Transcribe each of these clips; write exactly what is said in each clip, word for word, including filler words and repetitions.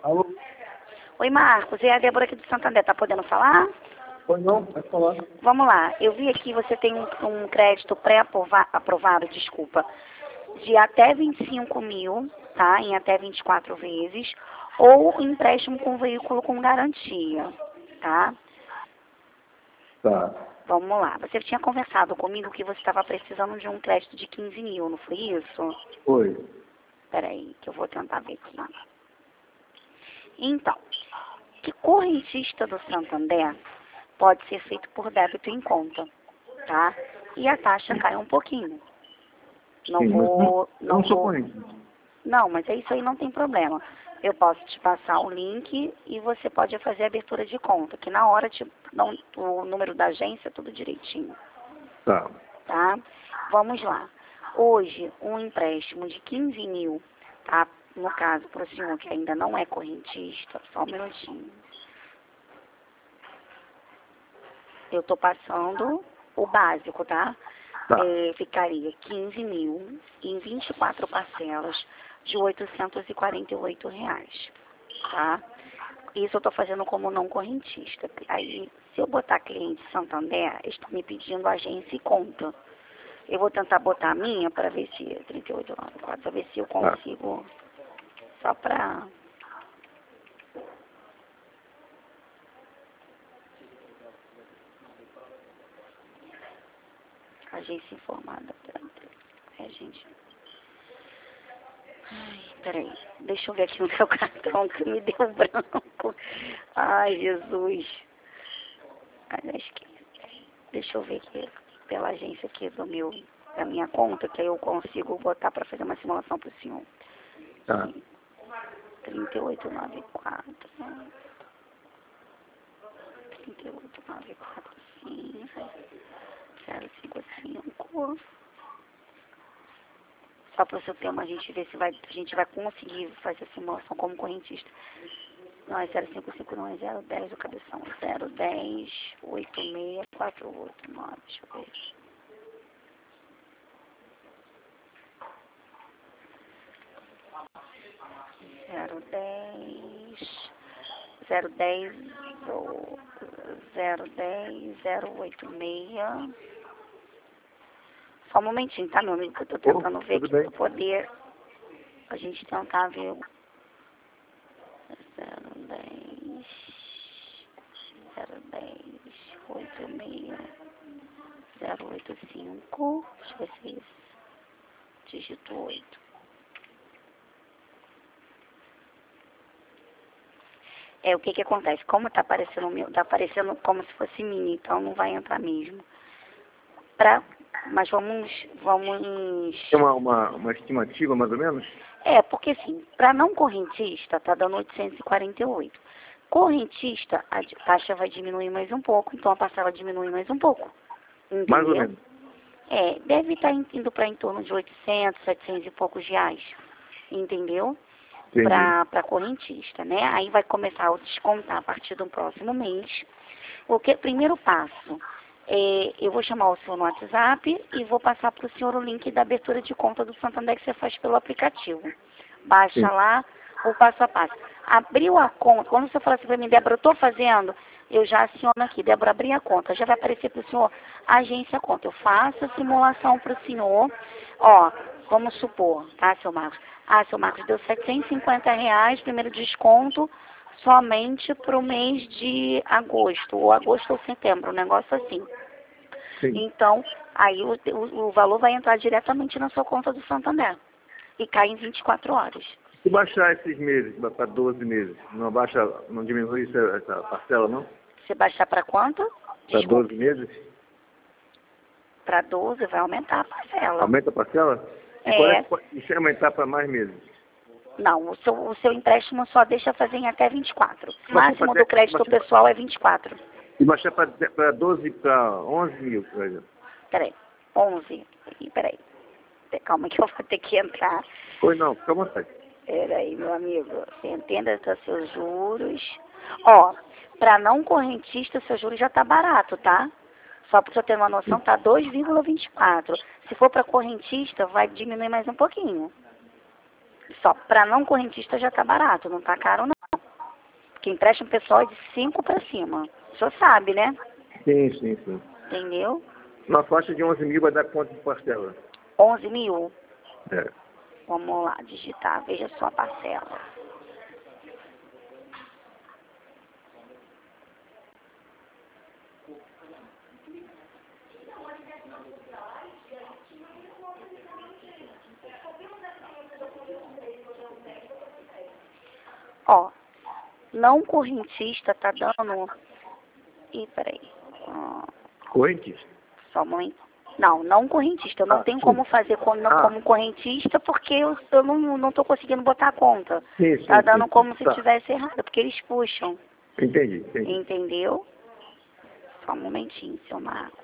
Alô? Oi, Marcos. É a Débora aqui do Santander. Tá podendo falar? Pois não, pode falar. Vamos lá. Eu vi aqui você tem um, um crédito pré-aprovado, desculpa, de até vinte e cinco mil, tá? Em até vinte e quatro vezes. Ou empréstimo com veículo com garantia, tá? Tá. Vamos lá. Você tinha conversado comigo que você estava precisando de um crédito de quinze mil, não foi isso? Foi. Peraí, que eu vou tentar ver aqui. Então, que correntista do Santander pode ser feito por débito em conta, tá? E a taxa cai um pouquinho. Não Sim, mas vou... eu Não não sou vou... corrente. Não, mas é isso aí, não tem problema. Eu posso te passar o link e você pode fazer a abertura de conta, que na hora te dão o número da agência, tudo direitinho. Tá. Tá? Vamos lá. Hoje, um empréstimo de quinze mil, tá? No caso, para o senhor que ainda não é correntista, só um minutinho. Eu estou passando o básico, tá? Tá. É, ficaria quinze mil em vinte e quatro parcelas de oitocentos e quarenta e oito reais, tá? Isso eu estou fazendo como não correntista. Aí, se eu botar cliente Santander, eles estão me pedindo agência e conta. Eu vou tentar botar a minha para ver se trinta e oito, noventa e quatro, para ver se eu Tá. consigo, só para... Agência informada. É, gente. Ai, peraí. Deixa eu ver aqui no meu cartão que me deu branco. Ai, Jesus. Ai, acho que... Deixa eu ver aqui pela agência aqui do meu, da minha conta, que aí eu consigo botar para fazer uma simulação para o senhor. Tá. trinta e oito, noventa e quatro. trinta e oito, noventa e quatro, cinco, zero cinco cinco. Só para o seu tema a gente ver se vai, a gente vai conseguir fazer a simulação como correntista. Não, é zero cinco cinco, não, é zero dez o cabeção. zero dez, oito seis, quatro oito nove, deixa eu ver. zero dez, zero dez, zero dez, zero oito seis. Só um momentinho, tá, meu amigo, que eu tô tentando Oh, ver tudo aqui bem. pra poder a gente tentar ver o zero dez, zero dez, oito seis, zero oito cinco. Deixa eu ver se é isso. Dígito oito. É, o que que acontece? Como tá aparecendo o meu, tá aparecendo como se fosse mini, então não vai entrar mesmo. Pra, mas vamos, vamos... Tem uma, uma, uma estimativa, mais ou menos? É, porque assim, para não correntista, tá dando oitocentos e quarenta e oito. Correntista, a di- taxa vai diminuir mais um pouco, então a parcela diminui mais um pouco. Entendeu? Mais ou menos. É, deve estar indo para em torno de oitocentos, setecentos e poucos reais. Entendeu? Entendi. Para correntista, né? Aí vai começar a descontar a partir do próximo mês. O que, primeiro passo, é, eu vou chamar o senhor no WhatsApp e vou passar para o senhor o link da abertura de conta do Santander que você faz pelo aplicativo. Baixa Sim. lá o passo a passo. Abriu a conta, quando você fala assim para mim, Débora, eu estou fazendo, eu já aciono aqui, Débora, abri a conta, já vai aparecer para o senhor agência conta. Eu faço a simulação para o senhor, ó, vamos supor, tá, seu Marcos? Ah, seu Marcos, deu setecentos e cinquenta reais, primeiro desconto, somente para o mês de agosto, ou agosto ou setembro, um negócio assim. Sim. Então, aí o, o, o valor vai entrar diretamente na sua conta do Santander e cai em vinte e quatro horas. Se baixar esses meses para doze meses, não baixa, não diminui essa, essa parcela, não? Você baixar para quanto? Para Desculpa, doze meses? para doze vai aumentar a parcela. Aumenta a parcela? E É. quando é que pode se aumentar para mais meses? Não, o seu, o seu empréstimo só deixa fazer em até vinte e quatro. O Baixar máximo pra- do crédito baixar- pessoal é vinte e quatro. E baixar para doze, para onze mil, por exemplo. Peraí, onze. Ih, Peraí, calma que eu vou ter que entrar. Pois não, fica à vontade. Peraí, meu amigo, você entenda os seus juros. Ó, para não correntista, seu juro já tá barato, tá? Só para você ter uma noção, tá dois vírgula vinte e quatro. Se for para correntista, vai diminuir mais um pouquinho. Só para não correntista já tá barato, não tá caro não. Porque empréstimo pessoal é de cinco para cima. O senhor sabe, né? Sim, sim, sim. Entendeu? Na faixa de onze mil vai dar quanto de parcela? onze mil. É. Vamos lá, digitar. Veja só a parcela. Ó, não correntista tá dando... Ih, peraí. Ah, Correntes? só muito. Não, não correntista. Eu não Ah, tenho sim. como fazer como, Ah. como correntista porque eu, eu não, não tô conseguindo botar a conta. Sim, sim, Tá sim, dando sim. como se Tá. tivesse errado, porque eles puxam. Entendi, entendi. Entendeu? Só um momentinho, seu Marcos.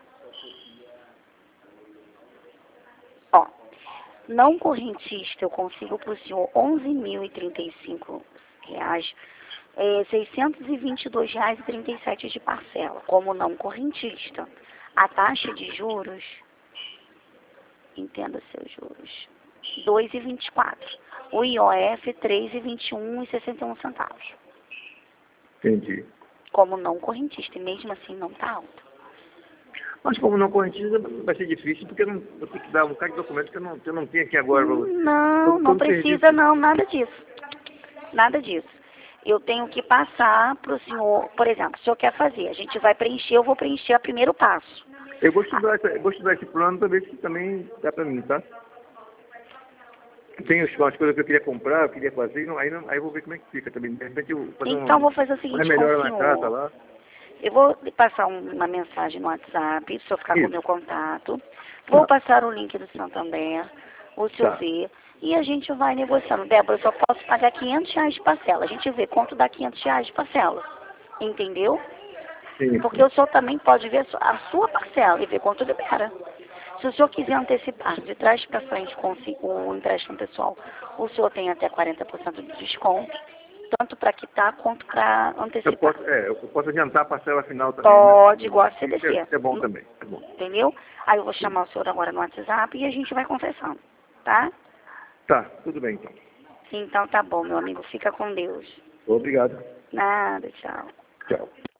Ó, não correntista eu consigo pro senhor onze mil e trinta e cinco reais, é, seiscentos e vinte e dois reais e trinta e sete de parcela, como não correntista. A taxa de juros, entenda seus juros, dois vírgula vinte e quatro. O I O F, três vírgula vinte e um e sessenta e um centavos. Entendi. Como não correntista, e mesmo assim não tá alto. Mas como não correntista, vai ser difícil, porque eu, não, eu tenho que dar um bocado de documentos que eu não, que eu não tenho aqui agora para você. Não, Todo- não todo precisa serviço. não, nada disso. Nada disso. Eu tenho que passar para o senhor, por exemplo, o senhor quer fazer, a gente vai preencher, eu vou preencher o primeiro passo. Eu vou estudar, essa, eu vou estudar esse plano para ver se também dá para mim, tá? Tem as as coisas que eu queria comprar, eu queria fazer, não, aí, não, aí eu vou ver como é que fica também. De repente eu vou fazer Então, um, vou fazer o uma seguinte com melhora o na casa senhor. lá. Eu vou lhe passar um- uma mensagem no WhatsApp, para o senhor ficar com o Isso. meu contato. Vou Tá. passar o link do Santander, o senhor Tá. vê, e a gente vai negociando. Débora, eu só posso pagar quinhentos reais de parcela. A gente vê quanto dá quinhentos reais de parcela. Entendeu? Sim. Porque o senhor também pode ver a sua- a sua parcela e ver quanto libera. Se o senhor quiser antecipar de trás para frente com o fi- o empréstimo pessoal, o senhor tem até quarenta por cento de desconto, tanto para quitar quanto para Eu antecipar. posso, é, eu posso adiantar a parcela final também, Pode, né? igual a Isso C D C. é, isso é bom também. É bom. Entendeu? Aí eu vou chamar o senhor agora no WhatsApp e a gente vai conversando, tá? Tá, tudo bem então. Então tá bom, meu amigo. Fica com Deus. Obrigado. Nada, tchau. Tchau.